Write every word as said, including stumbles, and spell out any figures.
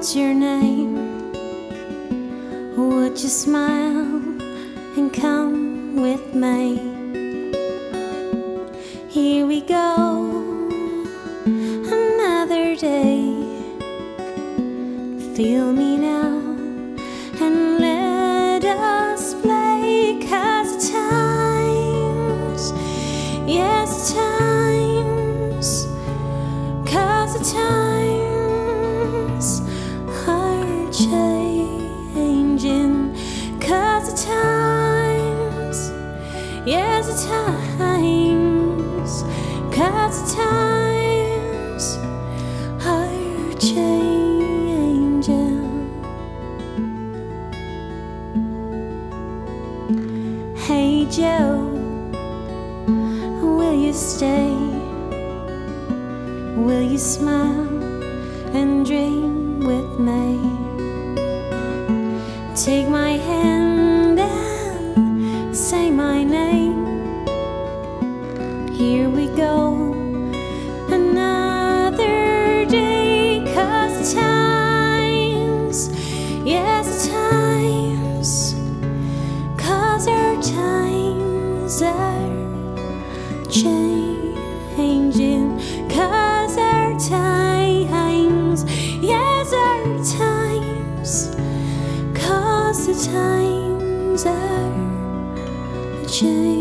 what's your name? Would you smile and come with me? Here we go, another day. Feel me now and let us play. 'Cause the times, yes, the times, 'cause the times are changing. 'Cause the times, yes, the times, 'cause the times are changing. Hey Joe, will you stay? Will you smile and dream with me? Take my hand and say my name. Here we go, another day. 'Cause the times, yes, the times, 'cause our times are changing. 'Cause our times, yes, our times, 'cause the times are changing.